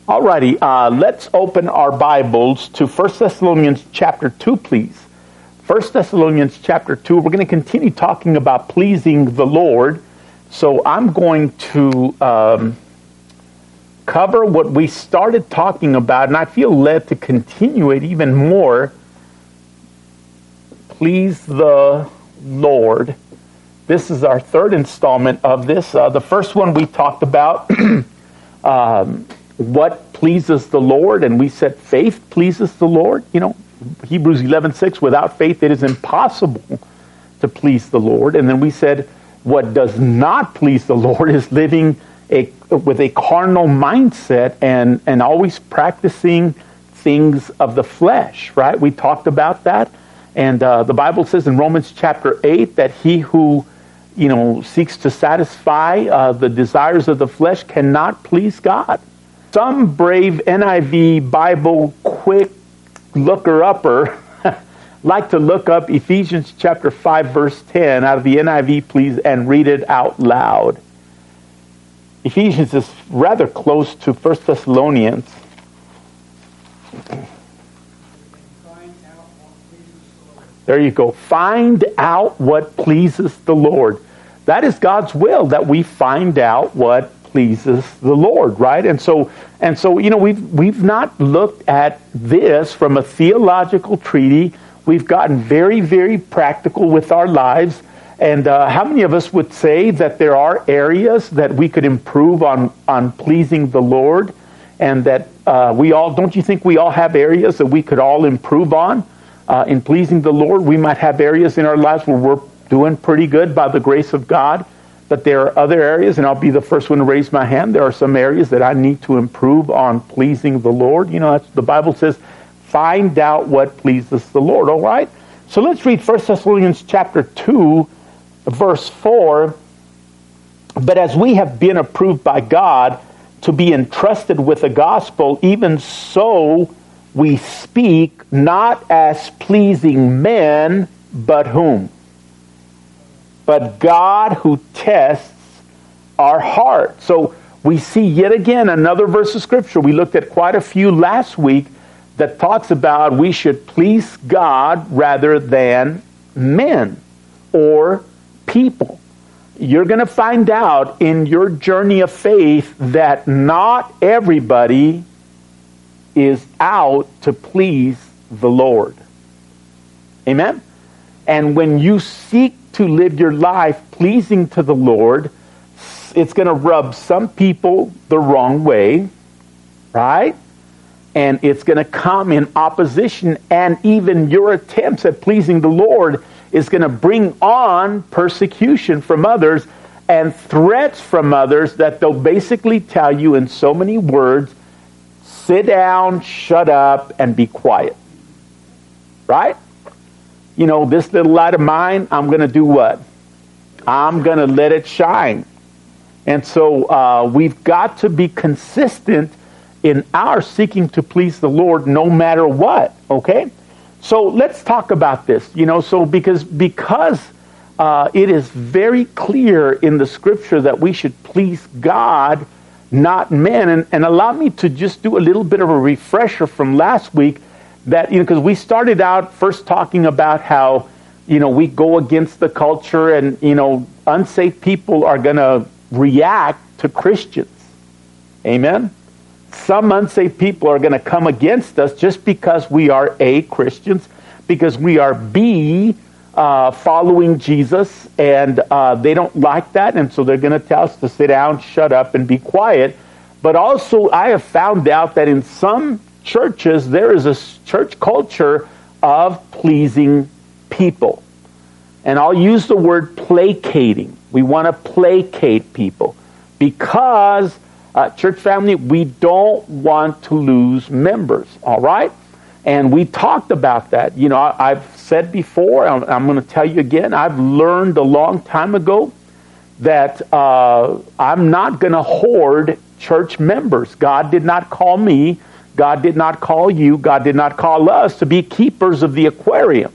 Alrighty, let's open our Bibles to 1 Thessalonians chapter 2, please. 1 Thessalonians chapter 2, we're going to continue talking about pleasing the Lord. So I'm going to cover what we started talking about, and I feel led to continue it even more. Please the Lord. This is our third installment of this. The first one we talked about what pleases the Lord, and we said faith pleases the Lord. You know, Hebrews 11:6, without faith it is impossible to please the Lord. And then we said what does not please the Lord is living with a carnal mindset and always practicing things of the flesh, right? We talked about that. And the Bible says in Romans chapter 8 that he who seeks to satisfy the desires of the flesh cannot please God. Some brave NIV Bible quick looker-upper like to look up Ephesians chapter 5 verse 10 out of the NIV, please, and read it out loud. Ephesians is rather close to 1 Thessalonians. There you go. Find out what pleases the Lord. That is God's will, that we find out what pleases the Lord, right? And so we've not looked at this from a theological treatise. We've gotten very, very practical with our lives. And how many of us would say that there are areas that we could improve on pleasing the Lord, and that don't you think we all have areas that we could all improve on in pleasing the Lord? We might have areas in our lives where we're doing pretty good by the grace of God. But there are other areas, and I'll be the first one to raise my hand. There are some areas that I need to improve on pleasing the Lord. The Bible says, find out what pleases the Lord, all right? So let's read 1 Thessalonians chapter 2, verse 4. But as we have been approved by God to be entrusted with the gospel, even so we speak, not as pleasing men, but whom? But God who tests our heart. So we see yet again another verse of Scripture. We looked at quite a few last week that talks about we should please God rather than men or people. You're going to find out in your journey of faith that not everybody is out to please the Lord. Amen? And when you seek to live your life pleasing to the Lord, it's going to rub some people the wrong way, right? And it's going to come in opposition, and even your attempts at pleasing the Lord is going to bring on persecution from others and threats from others that they'll basically tell you in so many words, sit down, shut up, and be quiet. Right? This little light of mine, I'm going to do what? I'm going to let it shine. And so we've got to be consistent in our seeking to please the Lord no matter what, okay? So let's talk about this, because it is very clear in the Scripture that we should please God, not men. And allow me to just do a little bit of a refresher from last week. That, because we started out first talking about how, we go against the culture and, unsaved people are going to react to Christians. Amen? Some unsaved people are going to come against us just because we are A, Christians, because we are B, following Jesus, and they don't like that, and so they're going to tell us to sit down, shut up, and be quiet. But also, I have found out that in some churches, there is a church culture of pleasing people. And I'll use the word placating. We want to placate people because, church family, we don't want to lose members, all right? And we talked about that. I've said before, I'm going to tell you again, I've learned a long time ago that I'm not going to hoard church members. God did not call me. God did not call you. God did not call us to be keepers of the aquarium.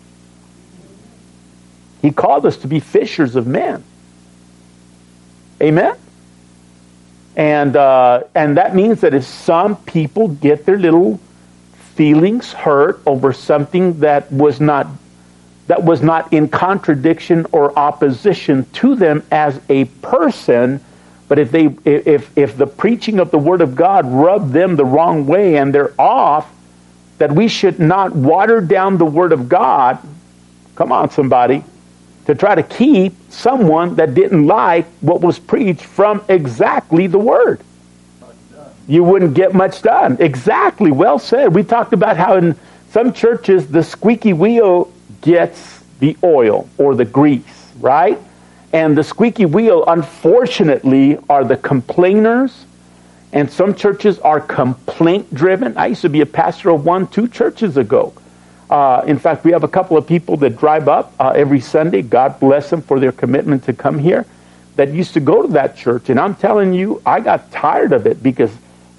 He called us to be fishers of men. Amen? And that means that if some people get their little feelings hurt over something that was not in contradiction or opposition to them as a person, but if the preaching of the Word of God rubbed them the wrong way and they're off, that we should not water down the Word of God, come on somebody, to try to keep someone that didn't like what was preached from exactly the Word. You wouldn't get much done. Exactly, well said. We talked about how in some churches the squeaky wheel gets the oil or the grease, right? And the squeaky wheel, unfortunately, are the complainers. And some churches are complaint-driven. I used to be a pastor of 2 churches ago. In fact, we have a couple of people that drive up every Sunday. God bless them for their commitment to come here. That used to go to that church. And I'm telling you, I got tired of it because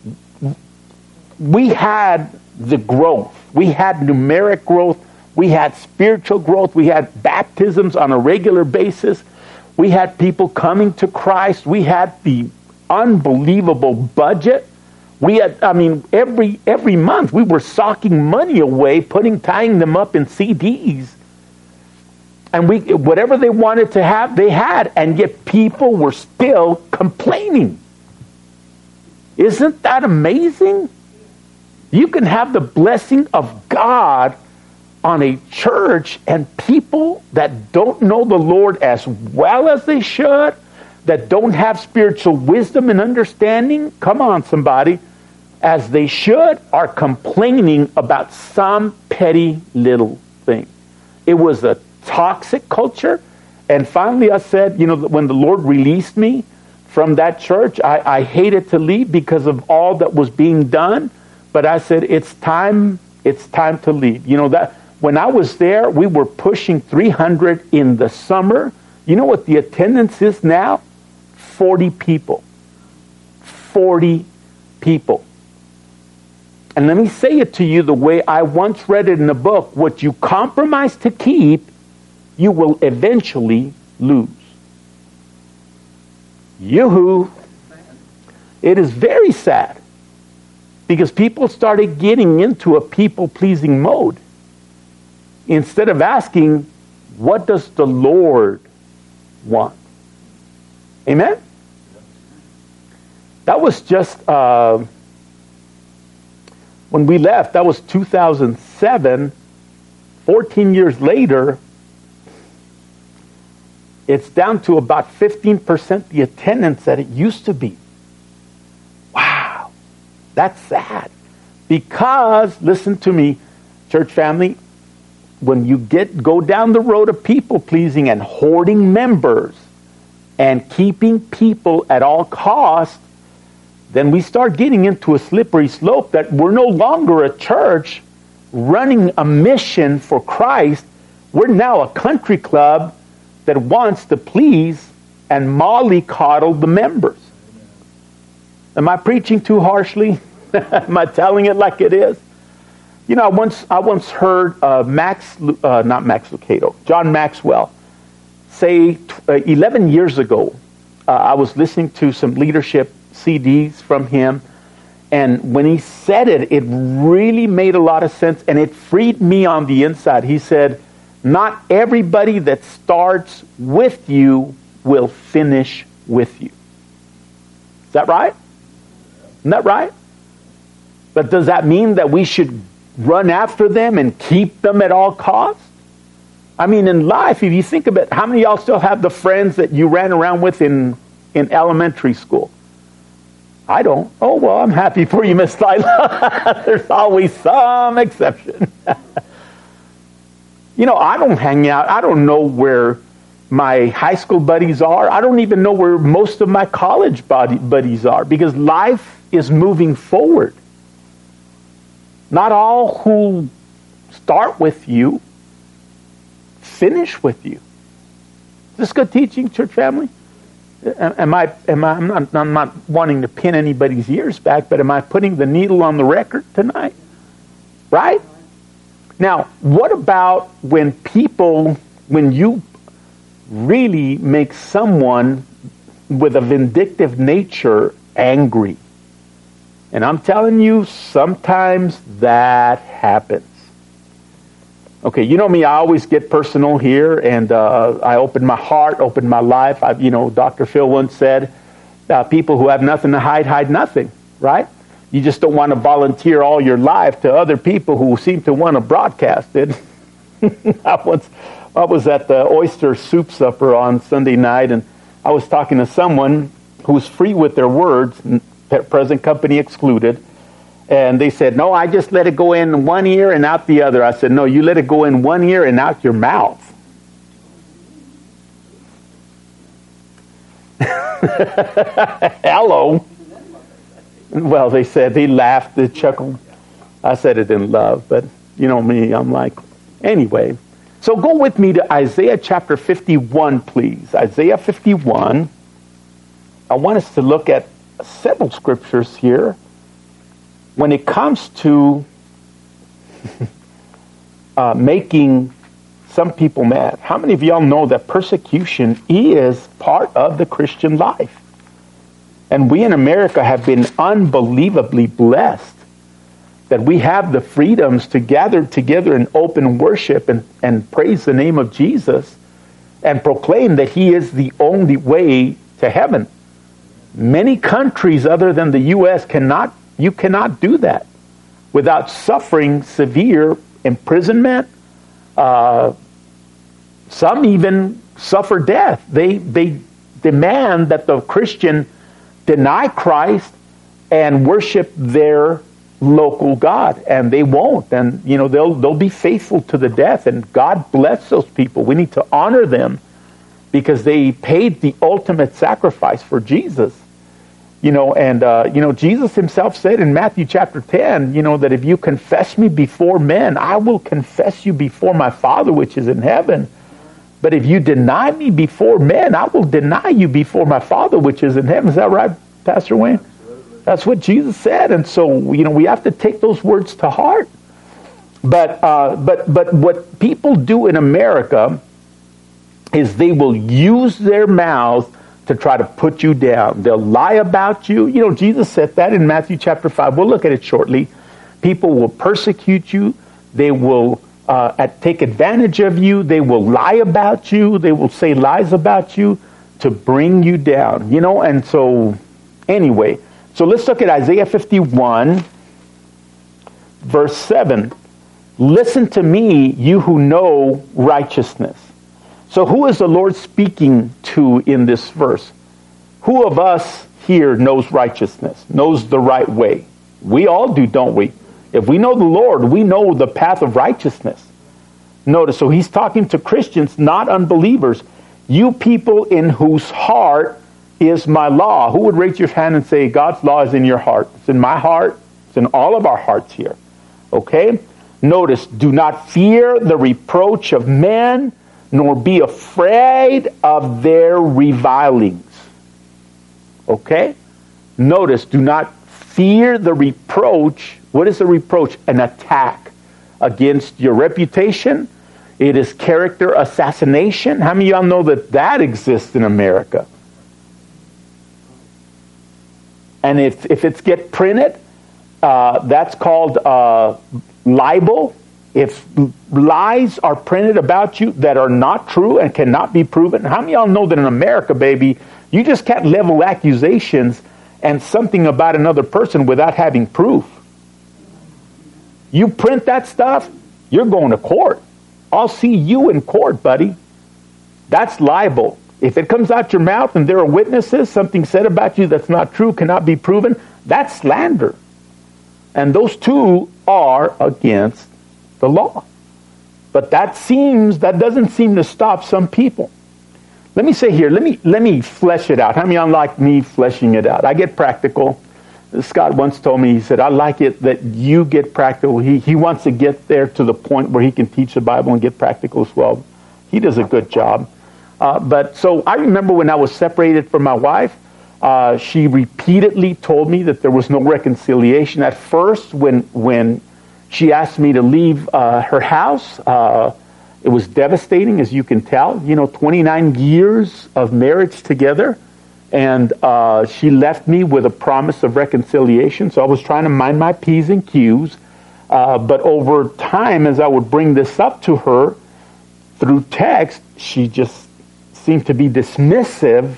we had the growth. We had numeric growth. We had spiritual growth. We had baptisms on a regular basis. We had people coming to Christ. We had the unbelievable budget. We had, every month we were socking money away, tying them up in CDs. And whatever they wanted to have, they had. And yet people were still complaining. Isn't that amazing? You can have the blessing of God on a church and people that don't know the Lord as well as they should, that don't have spiritual wisdom and understanding, come on somebody, as they should, are complaining about some petty little thing. It was a toxic culture. And finally I said, when the Lord released me from that church, I hated to leave because of all that was being done. But I said, it's time to leave. That when I was there, we were pushing 300 in the summer. You know what the attendance is now? 40 people. 40 people. And let me say it to you the way I once read it in a book. What you compromise to keep, you will eventually lose. Yoo-hoo. It is very sad. Because people started getting into a people-pleasing mode. Instead of asking, what does the Lord want? Amen? That was just, when we left, that was 2007. 14 years later, it's down to about 15% the attendance that it used to be. Wow. That's sad. Because, listen to me, church family, when you go down the road of people pleasing and hoarding members and keeping people at all costs, then we start getting into a slippery slope that we're no longer a church running a mission for Christ. We're now a country club that wants to please and mollycoddle the members. Am I preaching too harshly? Am I telling it like it is? I once heard John Maxwell say 11 years ago, I was listening to some leadership CDs from him, and when he said it, it really made a lot of sense, and it freed me on the inside. He said, not everybody that starts with you will finish with you. Is that right? Isn't that right? But does that mean that we should run after them and keep them at all costs? I mean, in life, if you think of it, how many of y'all still have the friends that you ran around with in elementary school? I don't. Oh, well, I'm happy for you, Miss Lila. There's always some exception. I don't hang out. I don't know where my high school buddies are. I don't even know where most of my college buddies are, because life is moving forward. Not all who start with you finish with you. Is this good teaching, church family? I'm not wanting to pin anybody's ears back, but am I putting the needle on the record tonight? Right? Now, what about when you really make someone with a vindictive nature angry. And I'm telling you, sometimes that happens. Okay, you know me, I always get personal here, and I open my heart, open my life. Dr. Phil once said, people who have nothing to hide, hide nothing, right? You just don't want to volunteer all your life to other people who seem to want to broadcast it. I was at the oyster soup supper on Sunday night, and I was talking to someone who's free with their words, present company excluded, and they said, no, I just let it go in one ear and out the other. I said, no, you let it go in one ear and out your mouth. Hello. Well, they said, they laughed, they chuckled. I said it in love, but you know me, I'm like, anyway. So go with me to Isaiah chapter 51, please. Isaiah 51. I want us to look at several scriptures here when it comes to making some people mad. How many of y'all know that persecution is part of the Christian life? And we in America have been unbelievably blessed that we have the freedoms to gather together in open worship and praise the name of Jesus and proclaim that he is the only way to heaven. Many countries other than the U.S. you cannot do that without suffering severe imprisonment. Some even suffer death. They demand that the Christian deny Christ and worship their local God, and they won't. And they'll be faithful to the death, and God bless those people. We need to honor them because they paid the ultimate sacrifice for Jesus. Jesus himself said in Matthew chapter 10, that if you confess me before men, I will confess you before my Father which is in heaven. But if you deny me before men, I will deny you before my Father which is in heaven. Is that right, Pastor Wayne? Absolutely. That's what Jesus said. And so, we have to take those words to heart. But what people do in America is they will use their mouths to try to put you down. They'll lie about you. Jesus said that in Matthew chapter 5. We'll look at it shortly. People will persecute you. They will take advantage of you. They will lie about you. They will say lies about you to bring you down. And so, anyway. So let's look at Isaiah 51, verse 7. Listen to me, you who know righteousness. So who is the Lord speaking to in this verse? Who of us here knows righteousness, knows the right way? We all do, don't we? If we know the Lord, we know the path of righteousness. Notice, so he's talking to Christians, not unbelievers. You people in whose heart is my law. Who would raise your hand and say, God's law is in your heart? It's in my heart. It's in all of our hearts here. Okay? Notice, do not fear the reproach of men, nor be afraid of their revilings. Okay? Notice, do not fear the reproach. What is the reproach? An attack against your reputation. It is character assassination. How many of y'all know that exists in America? And if it's get printed, that's called libel. If lies are printed about you that are not true and cannot be proven, how many of y'all know that in America, baby, you just can't level accusations and something about another person without having proof? You print that stuff, you're going to court. I'll see you in court, buddy. That's libel. If it comes out your mouth and there are witnesses, something said about you that's not true, cannot be proven, that's slander. And those two are against the law. But that doesn't seem to stop some people. Let me say here, let me flesh it out. How many like me fleshing it out? I get practical. Scott once told me, he said, I like it that you get practical. He wants to get there to the point where he can teach the Bible and get practical as well. He does a good job. But so I remember when I was separated from my wife, she repeatedly told me that there was no reconciliation. At first, when she asked me to leave her house, it was devastating, as you can tell. 29 years of marriage together, And she left me with a promise of reconciliation. So I was trying to mind my P's and Q's. But over time, as I would bring this up to her through text, she just seemed to be dismissive,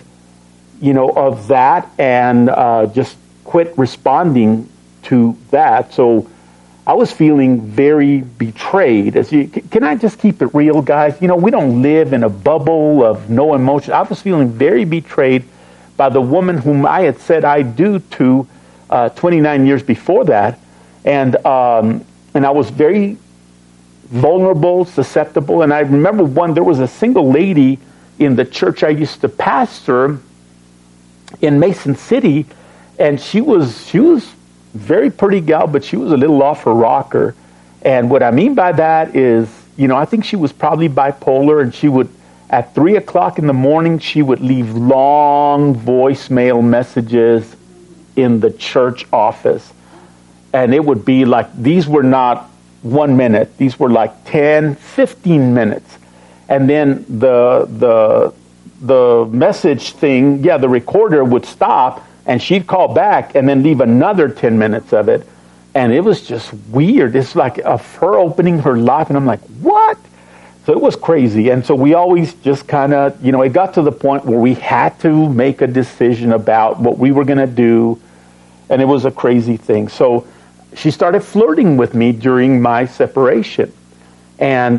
of that, and just quit responding to that. So I was feeling very betrayed. Can I just keep it real, guys? We don't live in a bubble of no emotion. I was feeling very betrayed by the woman whom I had said I do to 29 years before that. And I was very vulnerable, susceptible. And I remember there was a single lady in the church I used to pastor in Mason City, and she was very pretty gal, but she was a little off her rocker. And what I mean by that is, I think she was probably bipolar, and she would, at 3 o'clock in the morning, she would leave long voicemail messages in the church office. And it would be like, these were not 1 minute. These were like 10, 15 minutes. And then the message thing, the recorder would stop, and she'd call back and then leave another 10 minutes of it. And it was just weird. It's like her opening her life, and I'm like, what? So it was crazy. And so we always just kind of, it got to the point where we had to make a decision about what we were going to do. And it was a crazy thing. So she started flirting with me during my separation. And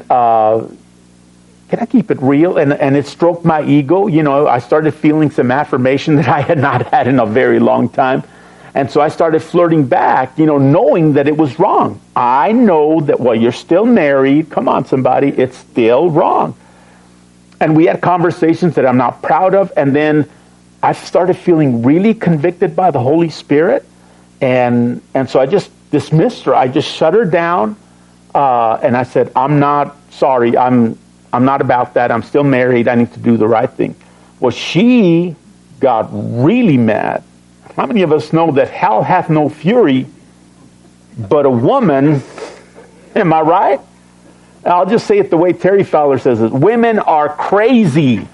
can I keep it real? And it stroked my ego. I started feeling some affirmation that I had not had in a very long time. And so I started flirting back, knowing that it was wrong. I know that while you're still married, come on, somebody, it's still wrong. And we had conversations that I'm not proud of. And then I started feeling really convicted by the Holy Spirit. And so I just dismissed her. I just shut her down. And I said, I'm not sorry. I'm not about that. I'm still married. I need to do the right thing. Well, she got really mad. How many of us know that hell hath no fury but a woman? Am I right? I'll just say it the way Terry Fowler says it. Women are crazy.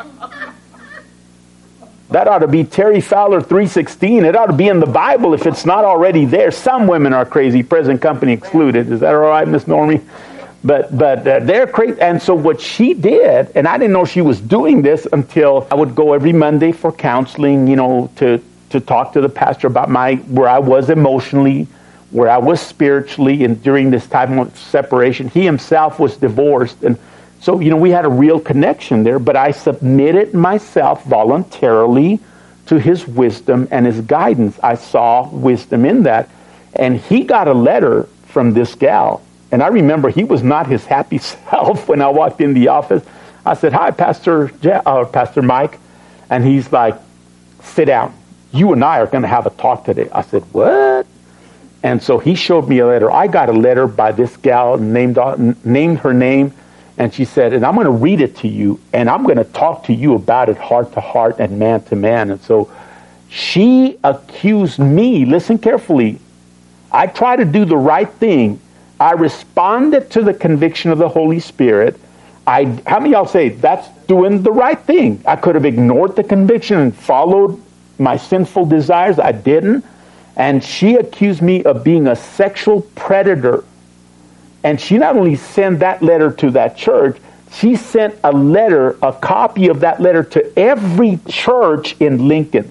That ought to be Terry Fowler 3:16. It ought to be in the Bible if it's not already there. Some women are crazy, present company excluded. Is that all right, Miss Normie? But they're crazy. And so what she did, and I didn't know she was doing this until I would go every Monday for counseling, to talk to the pastor about where I was emotionally, where I was spiritually, and during this time of separation. He himself was divorced, and so, we had a real connection there, but I submitted myself voluntarily to his wisdom and his guidance. I saw wisdom in that. And he got a letter from this gal. And I remember he was not his happy self when I walked in the office. I said, hi, Pastor Mike. And he's like, sit down. You and I are going to have a talk today. I said, what? And so he showed me a letter. I got a letter by this gal, named her name. And she said, and I'm going to read it to you, and I'm going to talk to you about it heart to heart and man to man. And so she accused me, listen carefully, I tried to do the right thing. I responded to the conviction of the Holy Spirit. How many of y'all say, that's doing the right thing? I could have ignored the conviction and followed my sinful desires. I didn't. And she accused me of being a sexual predator. And she not only sent that letter to that church, she sent a copy of that letter to every church in Lincoln.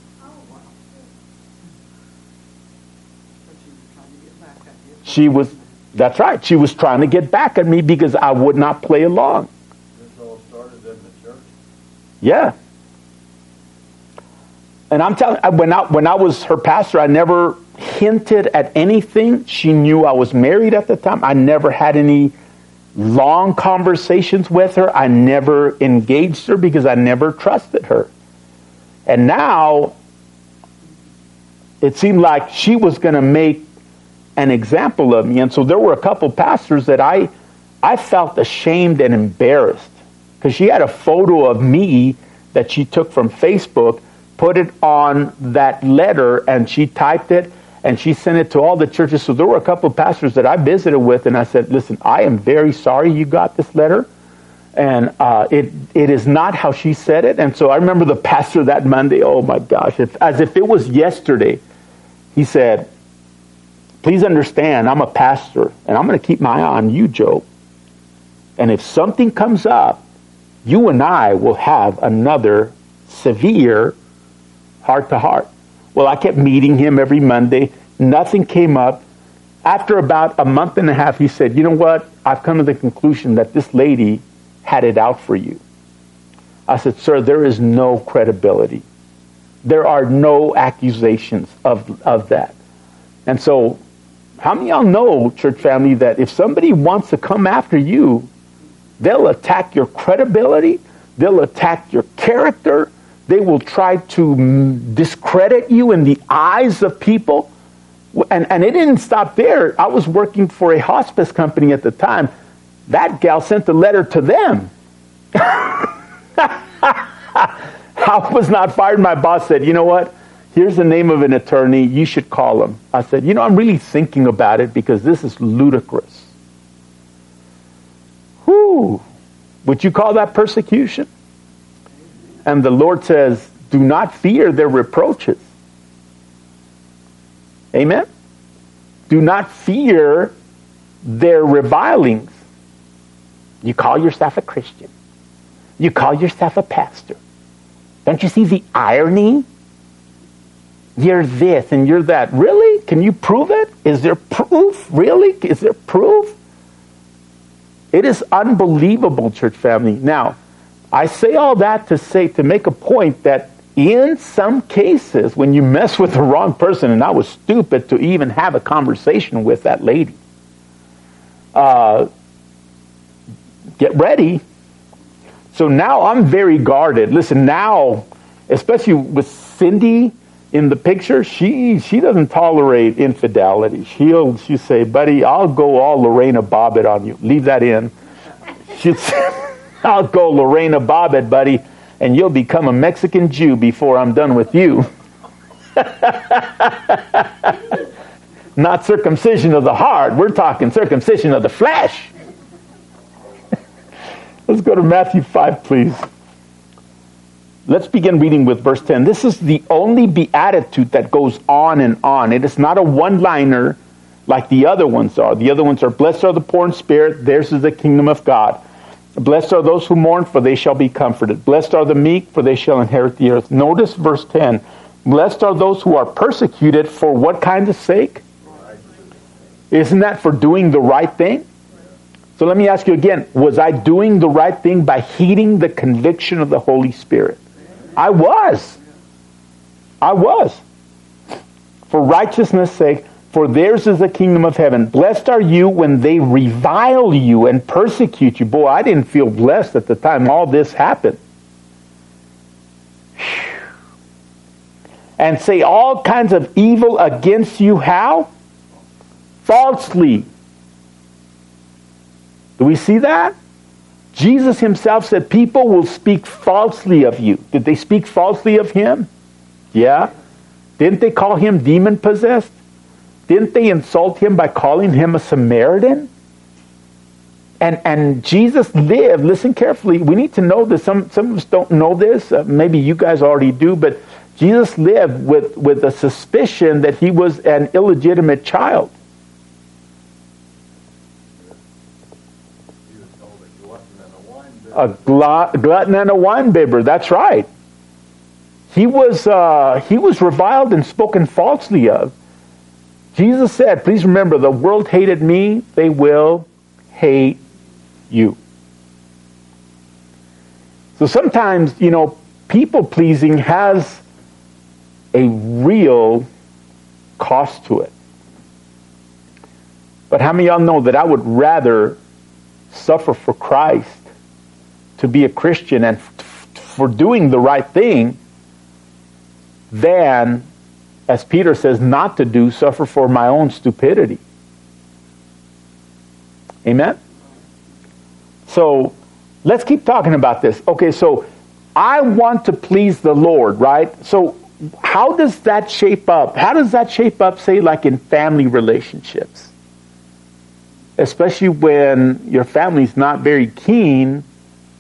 That's right. She was trying to get back at me because I would not play along. This all started in the church? Yeah. And I'm telling you, when I was her pastor, I never hinted at anything. She knew I was married at the time. I never had any long conversations with her. I never engaged her because I never trusted her. And now it seemed like she was going to make an example of me. And so there were a couple pastors that I felt ashamed and embarrassed because she had a photo of me that she took from Facebook, put it on that letter, and she typed it, and she sent it to all the churches. So there were a couple of pastors that I visited with, and I said, listen, I am very sorry you got this letter. And it is not how she said it. And so I remember the pastor that Monday, oh my gosh, as if it was yesterday, he said, please understand, I'm a pastor, and I'm going to keep my eye on you, Joe. And if something comes up, you and I will have another severe heart-to-heart. Well, I kept meeting him every Monday. Nothing came up. After about a month and a half, he said, you know what? I've come to the conclusion that this lady had it out for you. I said, sir, there is no credibility. There are no accusations of that. And so, how many of y'all know, church family, that if somebody wants to come after you, they'll attack your credibility, they'll attack your character, they will try to discredit you in the eyes of people. And it didn't stop there. I was working for a hospice company at the time. That gal sent a letter to them. I was not fired. My boss said, you know what? Here's the name of an attorney. You should call him. I said, you know, I'm really thinking about it because this is ludicrous. Whew. Would you call that persecution? And the Lord says, do not fear their reproaches. Amen? Do not fear their revilings. You call yourself a Christian. You call yourself a pastor. Don't you see the irony? You're this and you're that. Really? Can you prove it? Is there proof? Really? Is there proof? It is unbelievable, church family. Now, I say all that to make a point that in some cases, when you mess with the wrong person, and I was stupid to even have a conversation with that lady, get ready. So now I'm very guarded. Listen, now, especially with Cindy in the picture, she doesn't tolerate infidelity. She'll say, buddy, I'll go all Lorena Bobbitt on you. Leave that in. She'll say, I'll go Lorena Bobbitt, buddy, and you'll become a Mexican Jew before I'm done with you. Not circumcision of the heart. We're talking circumcision of the flesh. Let's go to Matthew 5, please. Let's begin reading with verse 10. This is the only beatitude that goes on and on. It is not a one-liner like the other ones are. The other ones are, blessed are the poor in spirit, theirs is the kingdom of God. Blessed are those who mourn, for they shall be comforted. Blessed are the meek, for they shall inherit the earth. Notice verse 10. Blessed are those who are persecuted for what kind of sake? Isn't that for doing the right thing? So let me ask you again, was I doing the right thing by heeding the conviction of the Holy Spirit? I was. For righteousness' sake, for theirs is the kingdom of heaven. Blessed are you when they revile you and persecute you. Boy, I didn't feel blessed at the time all this happened. And say all kinds of evil against you, how? Falsely. Do we see that? Jesus himself said people will speak falsely of you. Did they speak falsely of him? Yeah. Didn't they call him demon-possessed? Didn't they insult him by calling him a Samaritan? And Jesus lived, listen carefully, we need to know this. Some of us don't know this. Maybe you guys already do, but Jesus lived with a suspicion that he was an illegitimate child. A glutton and a winebibber. That's right. He was reviled and spoken falsely of. Jesus said, please remember, the world hated me, they will hate you. So sometimes, people pleasing has a real cost to it. But how many of y'all know that I would rather suffer for Christ, to be a Christian and for doing the right thing, than, as Peter says, not to do, suffer for my own stupidity. Amen? So, let's keep talking about this. Okay, so I want to please the Lord, right? So, how does that shape up? How does that shape up, say, like in family relationships? Especially when your family's not very keen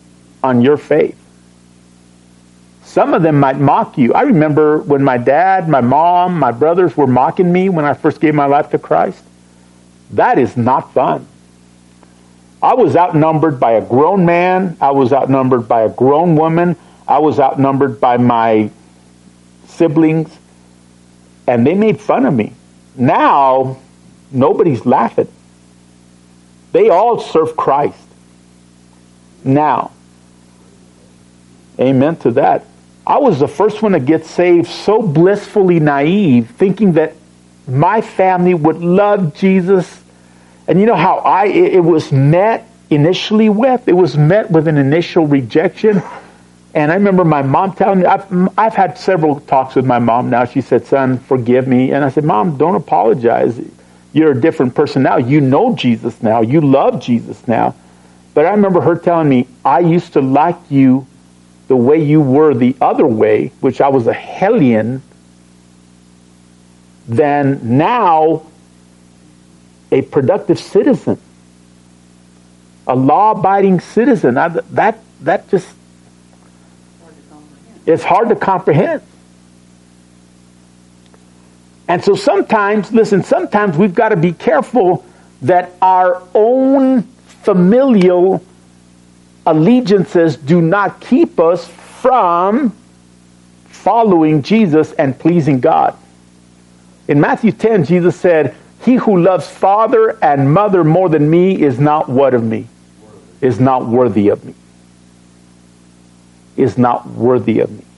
on your faith. Some of them might mock you. I remember when my dad, my mom, my brothers were mocking me when I first gave my life to Christ. That is not fun. I was outnumbered by a grown man. I was outnumbered by a grown woman. I was outnumbered by my siblings. And they made fun of me. Now, nobody's laughing. They all serve Christ. Now. Amen to that. I was the first one to get saved, so blissfully naive, thinking that my family would love Jesus. And you know how it was met initially with? It was met with an initial rejection. And I remember my mom telling me, I've had several talks with my mom now. She said, son, forgive me. And I said, Mom, don't apologize. You're a different person now. You know Jesus now. You love Jesus now. But I remember her telling me, I used to like you the way you were the other way, which I was a hellion, than now a productive citizen, a law-abiding citizen. That just, it's hard to comprehend. And so sometimes we've got to be careful that our own familial allegiances do not keep us from following Jesus and pleasing God. In Matthew 10, Jesus said, he who loves father and mother more than me is not what of me? Is not worthy of me. Is not worthy of me.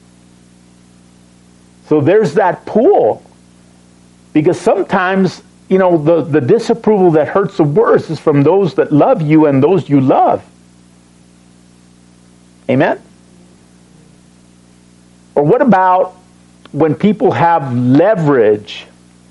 So there's that pull. Because sometimes, the disapproval that hurts the worst is from those that love you and those you love. Amen? Or what about when people have leverage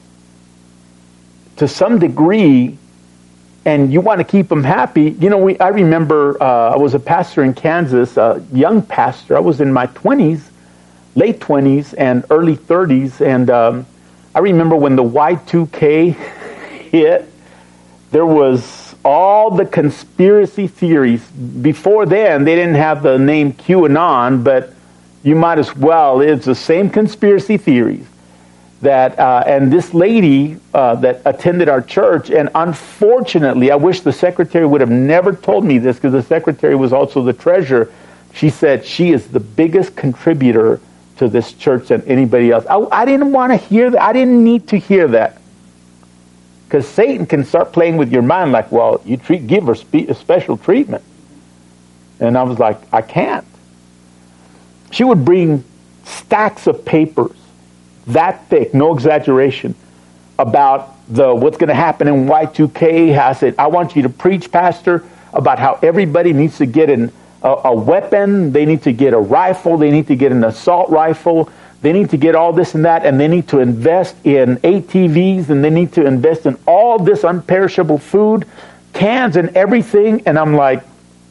to some degree and you want to keep them happy? I remember I was a pastor in Kansas, a young pastor. I was in my 20s, late 20s and early 30s. And I remember when the Y2K hit, there was all the conspiracy theories. Before then, they didn't have the name QAnon, but you might as well. It's the same conspiracy theories. And this lady that attended our church, and unfortunately, I wish the secretary would have never told me this, because the secretary was also the treasurer. She said she is the biggest contributor to this church than anybody else. I didn't want to hear that. I didn't need to hear that. Because Satan can start playing with your mind like, well, you give her special treatment. And I was like, I can't. She would bring stacks of papers, that thick, no exaggeration, about what's going to happen in Y2K. I said, I want you to preach, Pastor, about how everybody needs to get a weapon. They need to get a rifle. They need to get an assault rifle. They need to get all this and that, and they need to invest in ATVs, and they need to invest in all this unperishable food, cans and everything. And I'm like,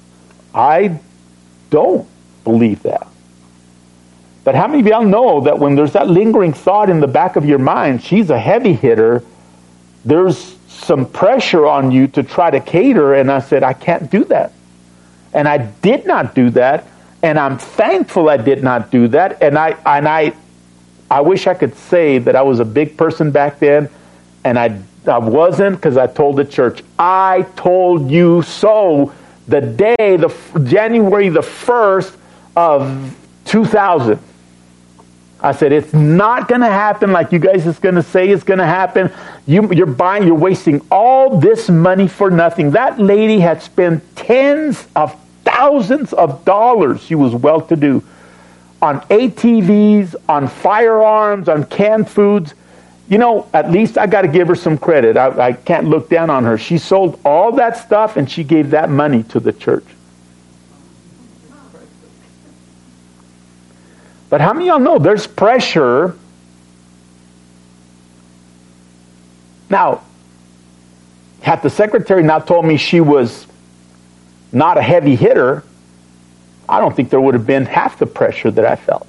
I don't believe that. But how many of y'all know that when there's that lingering thought in the back of your mind, she's a heavy hitter, there's some pressure on you to try to cater? And I said, I can't do that. And I did not do that. And I'm thankful I did not do that. And I wish I could say that I was a big person back then, and I wasn't, because I told the church, I told you so, the day, January the 1st of 2000. I said, it's not going to happen like you guys is going to say it's going to happen. You're wasting all this money for nothing. That lady had spent tens of thousands of dollars. She was well-to-do on ATVs, on firearms, on canned foods. At least I got to give her some credit. I can't look down on her. She sold all that stuff and she gave that money to the church. But how many of y'all know there's pressure? Now, had the secretary not told me she was not a heavy hitter, I don't think there would have been half the pressure that I felt.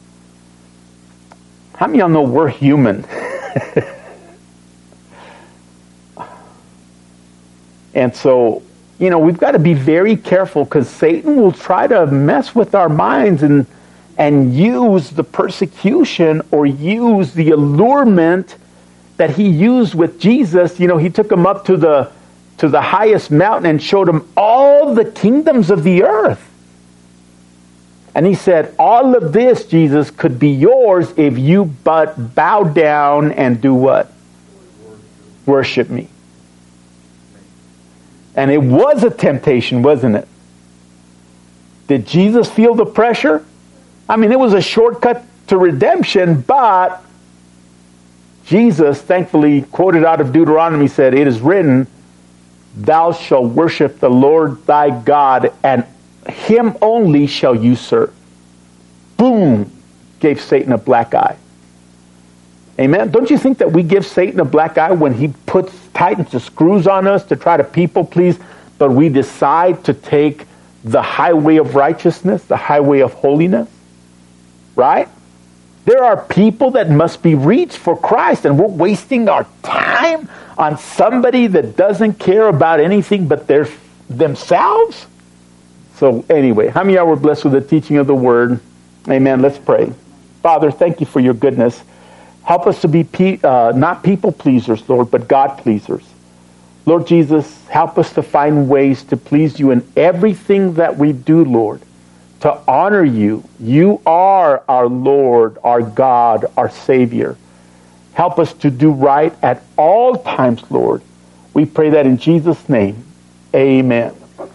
How many of y'all know we're human? And so we've got to be very careful because Satan will try to mess with our minds and use the persecution or use the allurement that he used with Jesus. He took him up to the highest mountain and showed him all the kingdoms of the earth. And he said, all of this, Jesus, could be yours if you but bow down and do what? Worship me. And it was a temptation, wasn't it? Did Jesus feel the pressure? I mean, it was a shortcut to redemption, but Jesus, thankfully, quoted out of Deuteronomy, said, it is written, thou shalt worship the Lord thy God, and him only shall you serve. Boom! Gave Satan a black eye. Amen? Don't you think that we give Satan a black eye when he tightens the screws on us to try to people please, but we decide to take the highway of righteousness, the highway of holiness? Right? There are people that must be reached for Christ, and we're wasting our time on somebody that doesn't care about anything but themselves? So anyway, how many of y'all were blessed with the teaching of the Word? Amen. Let's pray. Father, thank you for your goodness. Help us to be not people pleasers, Lord, but God pleasers. Lord Jesus, help us to find ways to please you in everything that we do, Lord, to honor you. You are our Lord, our God, our Savior. Help us to do right at all times, Lord. We pray that in Jesus' name. Amen.